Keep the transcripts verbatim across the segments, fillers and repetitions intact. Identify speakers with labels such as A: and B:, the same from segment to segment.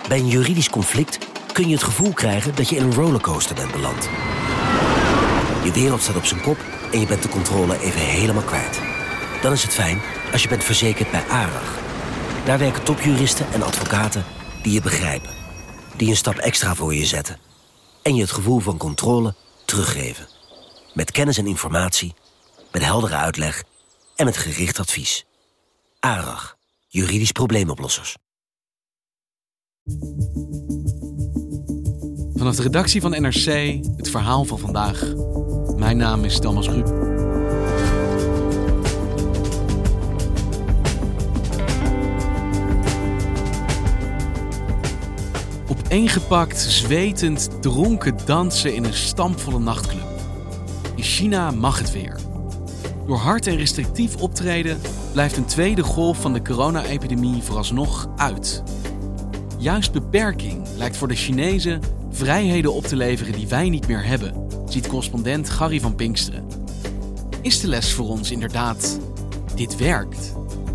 A: Bij een juridisch conflict kun je het gevoel krijgen dat je in een rollercoaster bent beland. Je wereld staat op zijn kop en je bent de controle even helemaal kwijt. Dan is het fijn als je bent verzekerd bij ARAG. Daar werken topjuristen en advocaten die je begrijpen. Die een stap extra voor je zetten. En je het gevoel van controle teruggeven. Met kennis en informatie, met heldere uitleg en met gericht advies. ARAG, juridisch probleemoplossers.
B: Vanaf de redactie van N R C, het verhaal van vandaag. Mijn naam is Thomas Rup. Opeengepakt, zwetend, dronken dansen in een stampvolle nachtclub. In China mag het weer. Door hard en restrictief optreden blijft een tweede golf van de corona-epidemie vooralsnog uit. Juist beperking lijkt voor de Chinezen vrijheden op te leveren die wij niet meer hebben, ziet correspondent Gary van Pinksteren. Is de les voor ons inderdaad, dit werkt?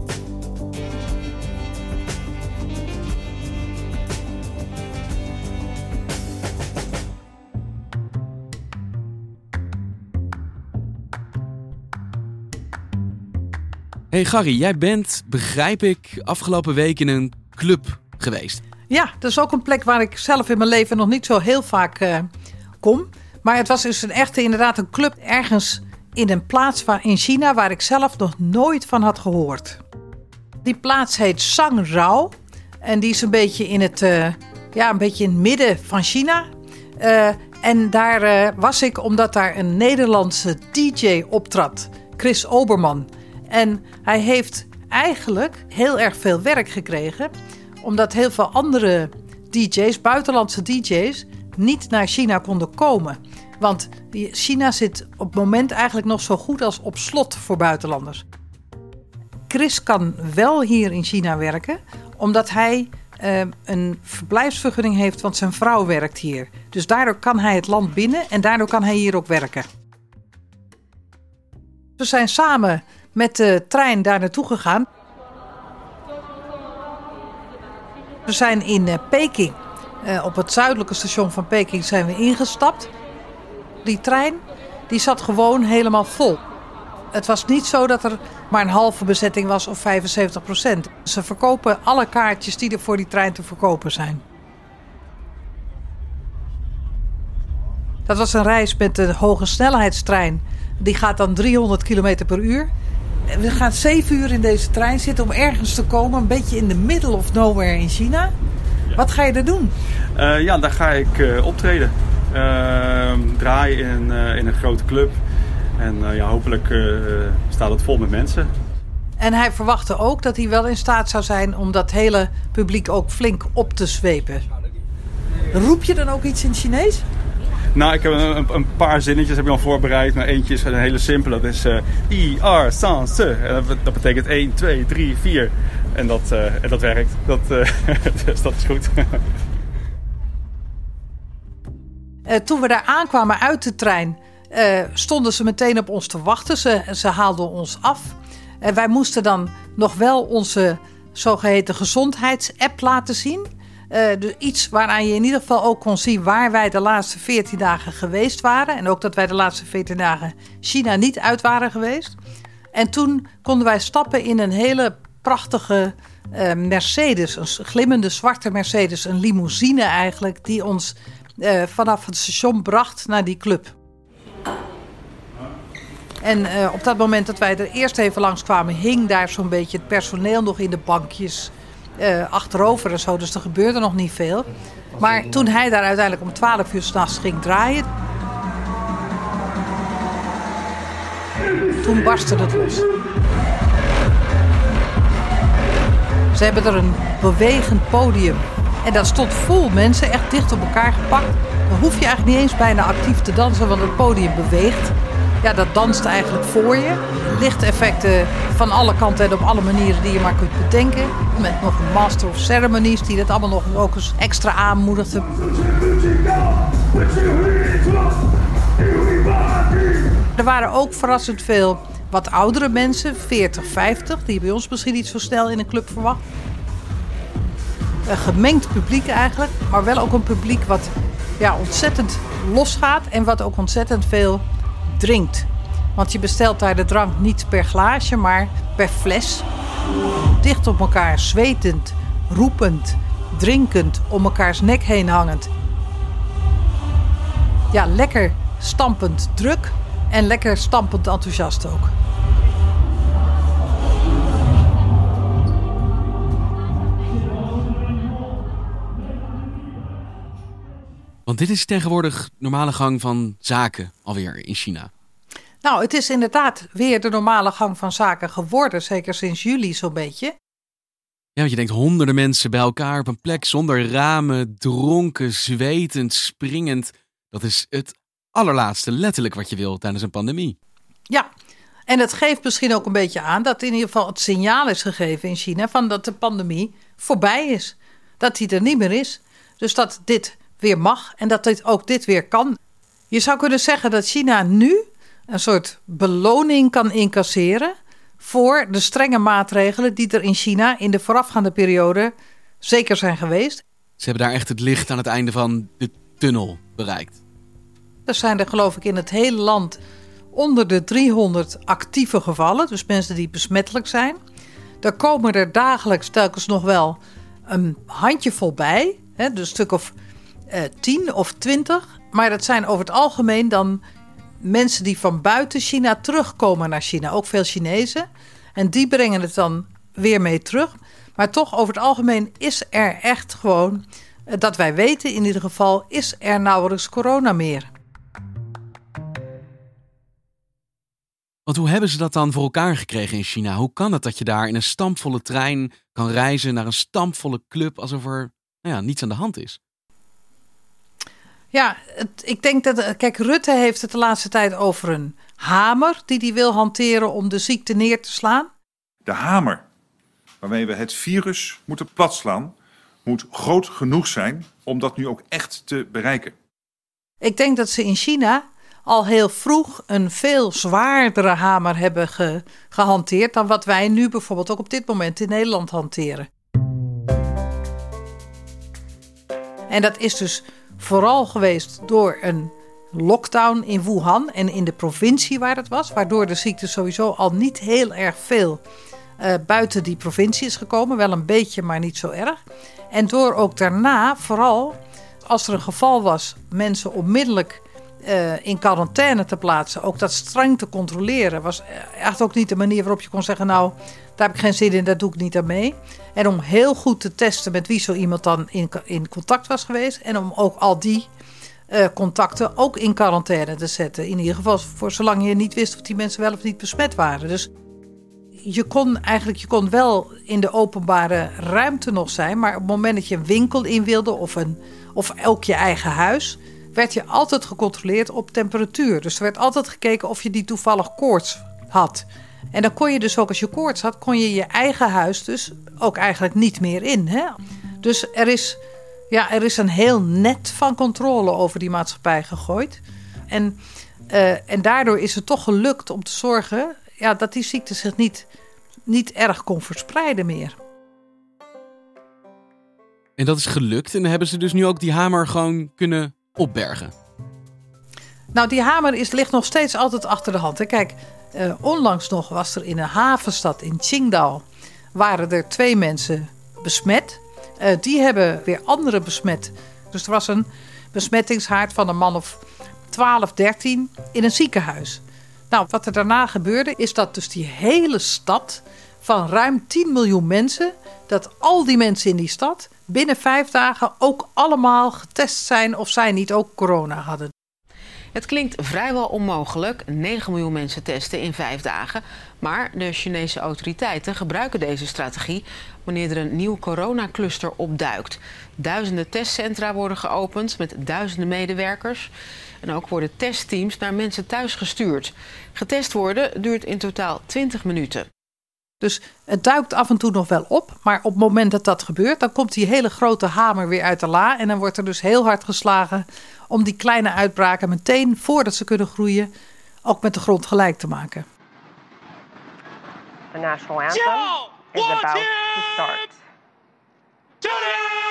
B: Hey Gary, jij bent, begrijp ik, afgelopen week in een club geweest.
C: Ja, dat is ook een plek waar ik zelf in mijn leven nog niet zo heel vaak uh, kom. Maar het was dus een echte, inderdaad een club ergens in een plaats waar, in China waar ik zelf nog nooit van had gehoord. Die plaats heet Sangrao en die is een beetje in het, uh, ja, een beetje in het midden van China. Uh, en daar uh, was ik omdat daar een Nederlandse D J optrad, Chris Oberman. En hij heeft eigenlijk heel erg veel werk gekregen, omdat heel veel andere D J's, buitenlandse D J's, niet naar China konden komen. Want China zit op het moment eigenlijk nog zo goed als op slot voor buitenlanders. Chris kan wel hier in China werken, omdat hij uh, een verblijfsvergunning heeft, want zijn vrouw werkt hier. Dus daardoor kan hij het land binnen en daardoor kan hij hier ook werken. We zijn samen met de trein daar naartoe gegaan. We zijn in uh, Peking, uh, op het zuidelijke station van Peking zijn we ingestapt. Die trein die zat gewoon helemaal vol. Het was niet zo dat er maar een halve bezetting was of vijfenzeventig procent. Ze verkopen alle kaartjes die er voor die trein te verkopen zijn. Dat was een reis met de hoge snelheidstrein. Die gaat dan driehonderd kilometer per uur. We gaan zeven uur in deze trein zitten om ergens te komen. Een beetje in the middle of nowhere in China. Ja. Wat ga je er doen?
D: Uh, ja, daar ga ik uh, optreden. Uh, draaien in, uh, in een grote club. En uh, ja, hopelijk uh, staat het vol met mensen.
C: En hij verwachtte ook dat hij wel in staat zou zijn om dat hele publiek ook flink op te zwepen. Roep je dan ook iets in het Chinees?
D: Nou, ik heb een, een paar zinnetjes heb ik al voorbereid. Maar eentje is een hele simpele. Dat is I, R, san, se. En dat, dat betekent één, twee, drie, vier. En dat, uh, en dat werkt. Dat, uh, dus dat is goed.
C: Uh, toen we daar aankwamen uit de trein, uh, stonden ze meteen op ons te wachten. Ze, ze haalden ons af. En uh, wij moesten dan nog wel onze zogeheten gezondheidsapp laten zien. Uh, dus iets waaraan je in ieder geval ook kon zien waar wij de laatste veertien dagen geweest waren. En ook dat wij de laatste veertien dagen China niet uit waren geweest. En toen konden wij stappen in een hele prachtige uh, Mercedes. Een glimmende zwarte Mercedes. Een limousine eigenlijk die ons uh, vanaf het station bracht naar die club. En uh, op dat moment dat wij er eerst even langskwamen, hing daar zo'n beetje het personeel nog in de bankjes. Uh, achterover en zo, dus er gebeurde nog niet veel. Maar toen hij daar uiteindelijk om twaalf uur 's nachts ging draaien, toen barstte het los. Ze hebben er een bewegend podium. En dat stond vol mensen, echt dicht op elkaar gepakt. Dan hoef je eigenlijk niet eens bijna actief te dansen, want het podium beweegt. Ja, dat danst eigenlijk voor je. Lichteffecten van alle kanten en op alle manieren die je maar kunt bedenken. Met nog een Master of Ceremonies die dat allemaal nog ook eens extra aanmoedigde. Er waren ook verrassend veel wat oudere mensen, veertig, vijftig. Die bij ons misschien niet zo snel in een club verwacht. Een gemengd publiek eigenlijk, maar wel ook een publiek wat ja, ontzettend losgaat en wat ook ontzettend veel drinkt. Want je bestelt daar de drank niet per glaasje, maar per fles. Dicht op elkaar, zwetend, roepend, drinkend, om elkaars nek heen hangend. Ja, lekker stampend druk en lekker stampend enthousiast ook.
B: Want dit is tegenwoordig normale gang van zaken alweer in China.
C: Nou, het is inderdaad weer de normale gang van zaken geworden, zeker sinds juli zo'n beetje.
B: Ja, want je denkt honderden mensen bij elkaar op een plek zonder ramen, dronken, zwetend, springend. Dat is het allerlaatste letterlijk wat je wil tijdens een pandemie.
C: Ja, en het geeft misschien ook een beetje aan dat in ieder geval het signaal is gegeven in China van dat de pandemie voorbij is. Dat die er niet meer is. Dus dat dit weer mag en dat dit ook dit weer kan. Je zou kunnen zeggen dat China nu een soort beloning kan incasseren voor de strenge maatregelen die er in China in de voorafgaande periode zeker zijn geweest.
B: Ze hebben daar echt het licht aan het einde van de tunnel bereikt.
C: Er zijn er geloof ik in het hele land onder de driehonderd actieve gevallen, dus mensen die besmettelijk zijn. Daar komen er dagelijks telkens nog wel een handjevol bij, hè, dus een stuk of eh, tien of twintig. Maar dat zijn over het algemeen dan mensen die van buiten China terugkomen naar China, ook veel Chinezen. En die brengen het dan weer mee terug. Maar toch over het algemeen is er echt gewoon, dat wij weten in ieder geval, is er nauwelijks corona meer.
B: Want hoe hebben ze dat dan voor elkaar gekregen in China? Hoe kan het dat je daar in een stampvolle trein kan reizen naar een stampvolle club alsof er nou ja, niets aan de hand is?
C: Ja, het, ik denk dat, kijk, Rutte heeft het de laatste tijd over een hamer die hij wil hanteren om de ziekte neer te slaan.
E: De hamer waarmee we het virus moeten platslaan moet groot genoeg zijn om dat nu ook echt te bereiken.
C: Ik denk dat ze in China al heel vroeg een veel zwaardere hamer hebben ge, gehanteerd dan wat wij nu bijvoorbeeld ook op dit moment in Nederland hanteren. En dat is dus vooral geweest door een lockdown in Wuhan en in de provincie waar het was, waardoor de ziekte sowieso al niet heel erg veel uh, buiten die provincie is gekomen. Wel een beetje, maar niet zo erg. En door ook daarna, vooral als er een geval was, mensen onmiddellijk uh, in quarantaine te plaatsen, ook dat streng te controleren, was echt ook niet de manier waarop je kon zeggen, nou, daar heb ik geen zin in, daar doe ik niet aan mee. En om heel goed te testen met wie zo iemand dan in, in contact was geweest. En om ook al die uh, contacten ook in quarantaine te zetten. In ieder geval voor zolang je niet wist of die mensen wel of niet besmet waren. Dus je kon eigenlijk je kon wel in de openbare ruimte nog zijn. Maar op het moment dat je een winkel in wilde of, een, of ook je eigen huis, werd je altijd gecontroleerd op temperatuur. Dus er werd altijd gekeken of je die toevallig koorts had. En dan kon je dus ook als je koorts had, kon je je eigen huis dus ook eigenlijk niet meer in. Hè? Dus er is, ja, er is een heel net van controle over die maatschappij gegooid. En, uh, en daardoor is het toch gelukt om te zorgen ja, dat die ziekte zich niet, niet erg kon verspreiden meer.
B: En dat is gelukt en dan hebben ze dus nu ook die hamer gewoon kunnen opbergen.
C: Nou, die hamer is, ligt nog steeds altijd achter de hand. Hè? Kijk, uh, onlangs nog was er in een havenstad in Qingdao, waren er twee mensen besmet. Uh, die hebben weer anderen besmet. Dus er was een besmettingshaard van een man of twaalf, dertien in een ziekenhuis. Nou, wat er daarna gebeurde is dat dus die hele stad van ruim tien miljoen mensen, dat al die mensen in die stad binnen vijf dagen ook allemaal getest zijn of zij niet ook corona hadden.
F: Het klinkt vrijwel onmogelijk, negen miljoen mensen testen in vijf dagen. Maar de Chinese autoriteiten gebruiken deze strategie wanneer er een nieuw coronacluster opduikt. Duizenden testcentra worden geopend met duizenden medewerkers. En ook worden testteams naar mensen thuis gestuurd. Getest worden duurt in totaal twintig minuten.
C: Dus het duikt af en toe nog wel op. Maar op het moment dat dat gebeurt, dan komt die hele grote hamer weer uit de la. En dan wordt er dus heel hard geslagen om die kleine uitbraken meteen, voordat ze kunnen groeien, ook met de grond gelijk te maken.
G: The national anthem is about to start.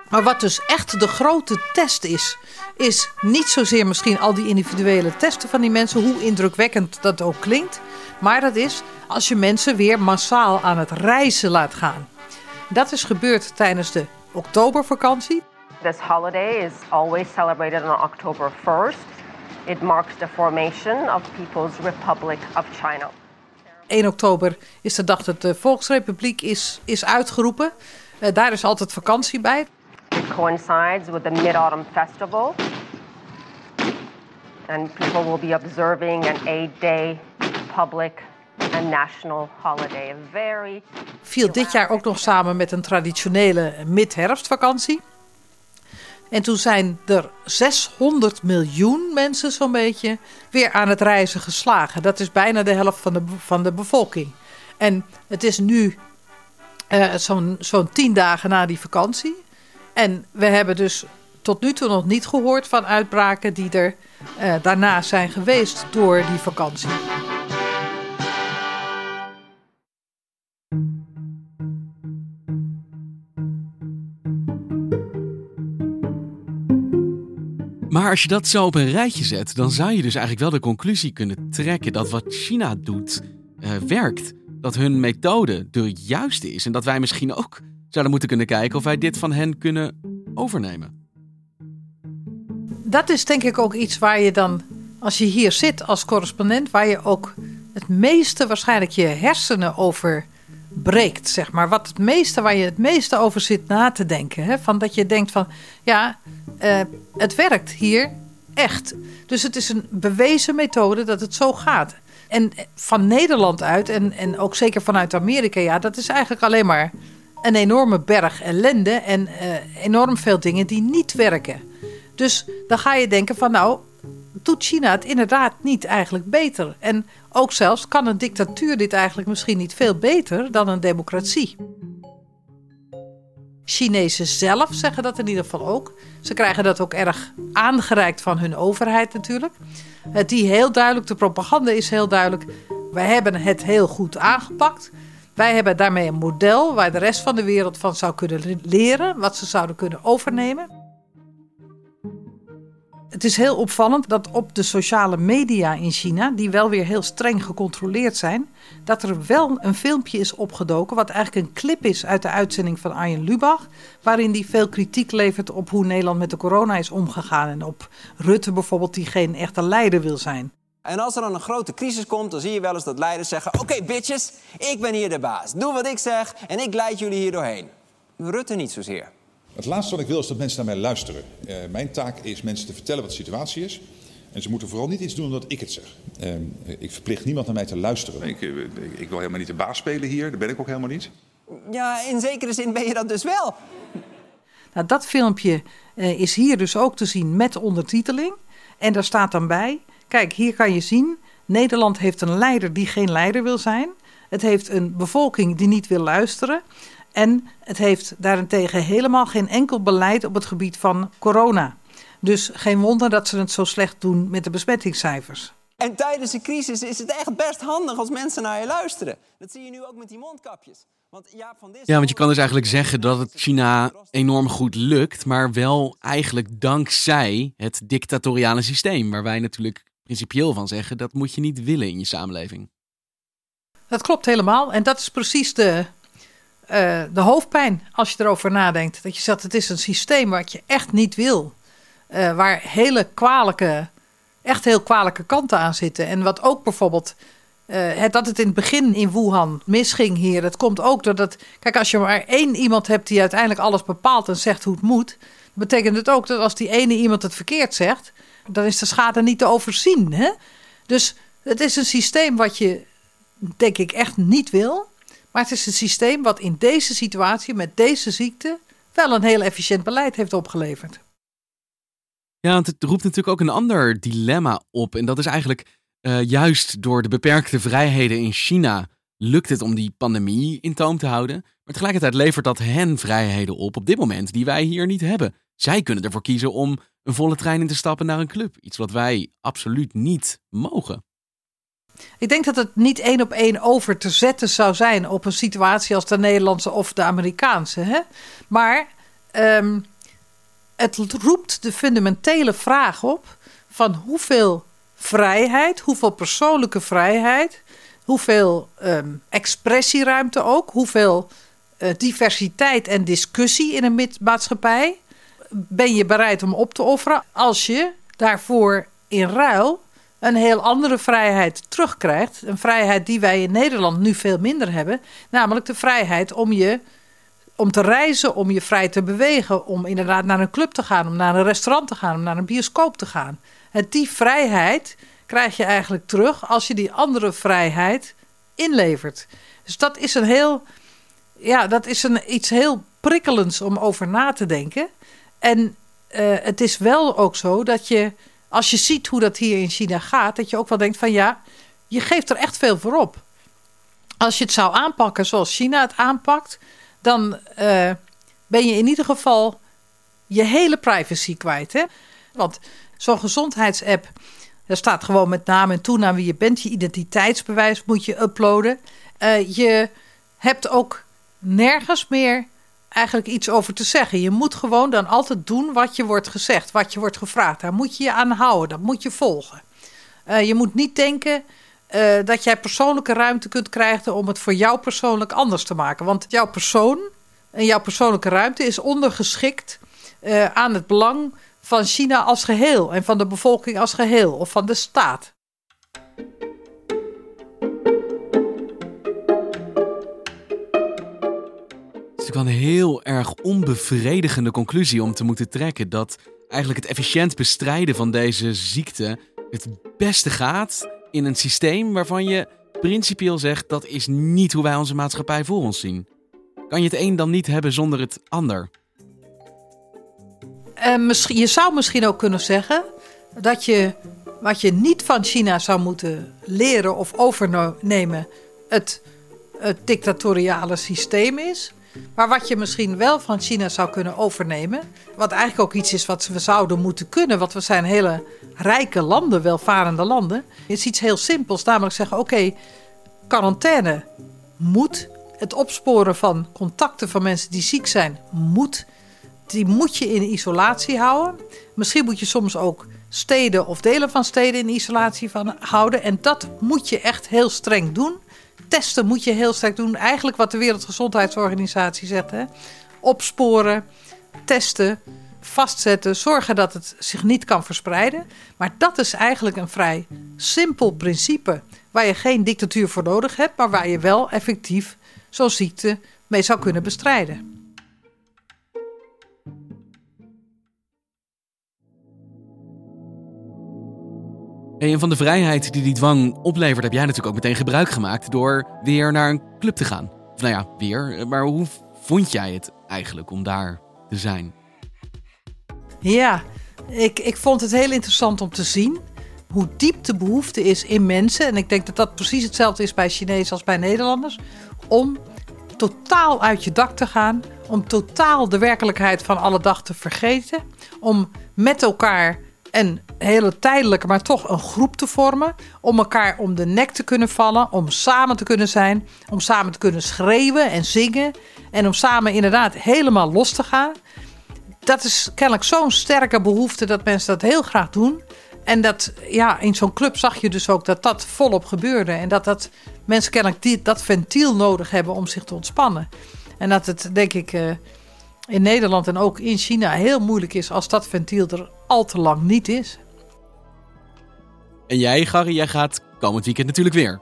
C: Maar wat dus echt de grote test is, is niet zozeer misschien al die individuele testen van die mensen, hoe indrukwekkend dat ook klinkt. Maar dat is als je mensen weer massaal aan het reizen laat gaan. Dat is gebeurd tijdens de oktobervakantie.
G: This holiday is always celebrated on October first. It marks the formation of People's Republic of China.
C: één oktober is de dag dat de Volksrepubliek is, is uitgeroepen. Uh, daar is altijd vakantie bij.
G: It coincides with the Mid-Autumn Festival. And people will be observing an eight-day public and national holiday. A very
C: viel dit jaar ook nog samen met een traditionele mid-herfstvakantie. En toen zijn er zeshonderd miljoen mensen zo'n beetje weer aan het reizen geslagen. Dat is bijna de helft van de, van de bevolking. En het is nu uh, zo'n, zo'n tien dagen na die vakantie. En we hebben dus tot nu toe nog niet gehoord van uitbraken die er uh, daarna zijn geweest door die vakantie.
B: Maar als je dat zo op een rijtje zet, dan zou je dus eigenlijk wel de conclusie kunnen trekken dat wat China doet uh, werkt. Dat hun methode de juiste is en dat wij misschien ook zouden moeten kunnen kijken of wij dit van hen kunnen overnemen.
C: Dat is denk ik ook iets waar je dan, als je hier zit als correspondent, waar je ook het meeste waarschijnlijk je hersenen over breekt, zeg maar. Wat het meeste, waar je het meeste over zit na te denken. Hè? Van dat je denkt van, ja, uh, het werkt hier echt. Dus het is een bewezen methode dat het zo gaat. En van Nederland uit, en, en ook zeker vanuit Amerika, ja, dat is eigenlijk alleen maar een enorme berg ellende en uh, enorm veel dingen die niet werken. Dus dan ga je denken van, nou, doet China het inderdaad niet eigenlijk beter? En ook zelfs kan een dictatuur dit eigenlijk misschien niet veel beter dan een democratie. Chinezen zelf zeggen dat in ieder geval ook. Ze krijgen dat ook erg aangereikt van hun overheid natuurlijk. Die heel duidelijk, de propaganda is heel duidelijk. Wij hebben het heel goed aangepakt. Wij hebben daarmee een model waar de rest van de wereld van zou kunnen leren. Wat ze zouden kunnen overnemen. Het is heel opvallend dat op de sociale media in China, die wel weer heel streng gecontroleerd zijn, dat er wel een filmpje is opgedoken, wat eigenlijk een clip is uit de uitzending van Arjen Lubach, waarin die veel kritiek levert op hoe Nederland met de corona is omgegaan en op Rutte bijvoorbeeld, die geen echte leider wil zijn.
H: En als er dan een grote crisis komt, dan zie je wel eens dat leiders zeggen, oké okay, bitches, ik ben hier de baas. Doe wat ik zeg en ik leid jullie hier doorheen. Rutte niet zozeer.
E: Het laatste wat ik wil is dat mensen naar mij luisteren. Uh, mijn taak is mensen te vertellen wat de situatie is. En ze moeten vooral niet iets doen omdat ik het zeg. Uh, ik verplicht niemand naar mij te luisteren. Ik, ik, ik wil helemaal niet de baas spelen hier. Dat ben ik ook helemaal niet.
H: Ja, in zekere zin ben je dat dus wel.
C: Nou, dat filmpje uh, is hier dus ook te zien met ondertiteling. En daar staat dan bij, kijk, hier kan je zien, Nederland heeft een leider die geen leider wil zijn. Het heeft een bevolking die niet wil luisteren. En het heeft daarentegen helemaal geen enkel beleid op het gebied van corona. Dus geen wonder dat ze het zo slecht doen met de besmettingscijfers.
H: En tijdens de crisis is het echt best handig als mensen naar je luisteren. Dat zie je nu ook met die mondkapjes. Want Jaap van Dis...
B: Ja, want je kan dus eigenlijk zeggen dat het China enorm goed lukt, maar wel eigenlijk dankzij het dictatoriale systeem, waar wij natuurlijk principieel van zeggen, dat moet je niet willen in je samenleving.
C: Dat klopt helemaal. En dat is precies de... Uh, de hoofdpijn, als je erover nadenkt. Dat je zegt, het is een systeem wat je echt niet wil. Uh, waar hele kwalijke, echt heel kwalijke kanten aan zitten. En wat ook bijvoorbeeld, uh, het, dat het in het begin in Wuhan misging hier. Dat komt ook doordat, kijk, als je maar één iemand hebt die uiteindelijk alles bepaalt en zegt hoe het moet. Betekent het ook dat als die ene iemand het verkeerd zegt, dan is de schade niet te overzien. Hè? Dus het is een systeem wat je, denk ik, echt niet wil. Maar het is een systeem wat in deze situatie, met deze ziekte, wel een heel efficiënt beleid heeft opgeleverd.
B: Ja, want het roept natuurlijk ook een ander dilemma op. En dat is eigenlijk uh, juist door de beperkte vrijheden in China lukt het om die pandemie in toom te houden. Maar tegelijkertijd levert dat hen vrijheden op op dit moment die wij hier niet hebben. Zij kunnen ervoor kiezen om een volle trein in te stappen naar een club. Iets wat wij absoluut niet mogen.
C: Ik denk dat het niet één op één over te zetten zou zijn op een situatie als de Nederlandse of de Amerikaanse. Hè? Maar um, het roept de fundamentele vraag op van hoeveel vrijheid, hoeveel persoonlijke vrijheid, hoeveel um, expressieruimte ook, hoeveel uh, diversiteit en discussie in een maatschappij ben je bereid om op te offeren als je daarvoor in ruil een heel andere vrijheid terugkrijgt. Een vrijheid die wij in Nederland nu veel minder hebben. Namelijk de vrijheid om je om te reizen, om je vrij te bewegen. Om inderdaad naar een club te gaan, om naar een restaurant te gaan, om naar een bioscoop te gaan. En die vrijheid krijg je eigenlijk terug als je die andere vrijheid inlevert. Dus dat is een heel, ja, dat is een, iets heel prikkelends om over na te denken. En uh, het is wel ook zo dat je, als je ziet hoe dat hier in China gaat, dat je ook wel denkt van ja, je geeft er echt veel voor op. Als je het zou aanpakken zoals China het aanpakt, dan uh, ben je in ieder geval je hele privacy kwijt. Hè? Want zo'n gezondheidsapp, daar staat gewoon met naam en toenaam wie je bent. Je identiteitsbewijs moet je uploaden. Uh, je hebt ook nergens meer eigenlijk iets over te zeggen. Je moet gewoon dan altijd doen wat je wordt gezegd, wat je wordt gevraagd. Daar moet je je aan houden, dat moet je volgen. Uh, je moet niet denken uh, dat jij persoonlijke ruimte kunt krijgen om het voor jou persoonlijk anders te maken. Want jouw persoon en jouw persoonlijke ruimte is ondergeschikt uh, aan het belang van China als geheel en van de bevolking als geheel of van de staat.
B: Het is wel een heel erg onbevredigende conclusie om te moeten trekken dat eigenlijk het efficiënt bestrijden van deze ziekte het beste gaat in een systeem waarvan je principieel zegt dat is niet hoe wij onze maatschappij voor ons zien. Kan je het een dan niet hebben zonder het ander?
C: Uh, misschien, je zou misschien ook kunnen zeggen dat je wat je niet van China zou moeten leren of overnemen het, het dictatoriale systeem is. Maar wat je misschien wel van China zou kunnen overnemen, wat eigenlijk ook iets is wat we zouden moeten kunnen, want we zijn hele rijke landen, welvarende landen, is iets heel simpels, namelijk zeggen oké, okay, quarantaine moet, het opsporen van contacten van mensen die ziek zijn moet, die moet je in isolatie houden. Misschien moet je soms ook steden of delen van steden in isolatie van houden en dat moet je echt heel streng doen. Testen moet je heel sterk doen. Eigenlijk wat de Wereldgezondheidsorganisatie zegt. Hè? Opsporen, testen, vastzetten. Zorgen dat het zich niet kan verspreiden. Maar dat is eigenlijk een vrij simpel principe. Waar je geen dictatuur voor nodig hebt. Maar waar je wel effectief zo'n ziekte mee zou kunnen bestrijden.
B: En van de vrijheid die die dwang oplevert heb jij natuurlijk ook meteen gebruik gemaakt door weer naar een club te gaan. Of nou ja, weer. Maar hoe vond jij het eigenlijk om daar te zijn?
C: Ja, ik, ik vond het heel interessant om te zien hoe diep de behoefte is in mensen. En ik denk dat dat precies hetzelfde is bij Chinezen als bij Nederlanders. Om totaal uit je dak te gaan. Om totaal de werkelijkheid van alle dag te vergeten. Om met elkaar een hele tijdelijke, maar toch een groep te vormen. Om elkaar om de nek te kunnen vallen. Om samen te kunnen zijn. Om samen te kunnen schreeuwen en zingen. En om samen inderdaad helemaal los te gaan. Dat is kennelijk zo'n sterke behoefte dat mensen dat heel graag doen. En dat, ja, in zo'n club zag je dus ook dat dat volop gebeurde. En dat, dat mensen kennelijk die, dat ventiel nodig hebben om zich te ontspannen. En dat het, denk ik, uh, in Nederland en ook in China heel moeilijk is als dat ventiel er al te lang niet is.
B: En jij, Gary, jij gaat komend weekend natuurlijk weer.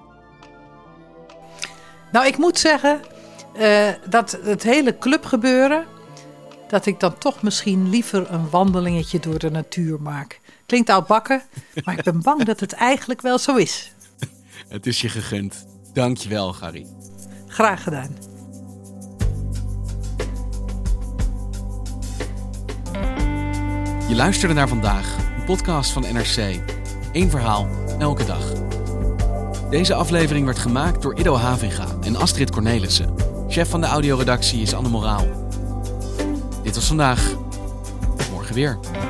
C: Nou, ik moet zeggen uh, dat het hele clubgebeuren, dat ik dan toch misschien liever een wandelingetje door de natuur maak. Klinkt oudbakken, maar ik ben bang dat het eigenlijk wel zo is.
B: Het is je gegund. Dank je wel, Gary.
C: Graag gedaan.
B: Je luisterde naar Vandaag, een podcast van N R C. Eén verhaal, elke dag. Deze aflevering werd gemaakt door Ido Havinga en Astrid Cornelissen. Chef van de audioredactie is Anne Moraal. Dit was Vandaag. Morgen weer.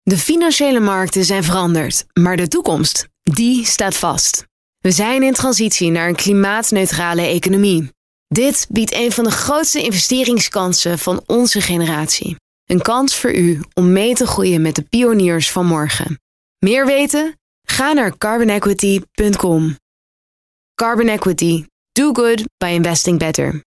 I: De financiële markten zijn veranderd, maar de toekomst, die staat vast. We zijn in transitie naar een klimaatneutrale economie. Dit biedt een van de grootste investeringskansen van onze generatie. Een kans voor u om mee te groeien met de pioniers van morgen. Meer weten? Ga naar carbon equity punt com. Carbon Equity. Do good by investing better.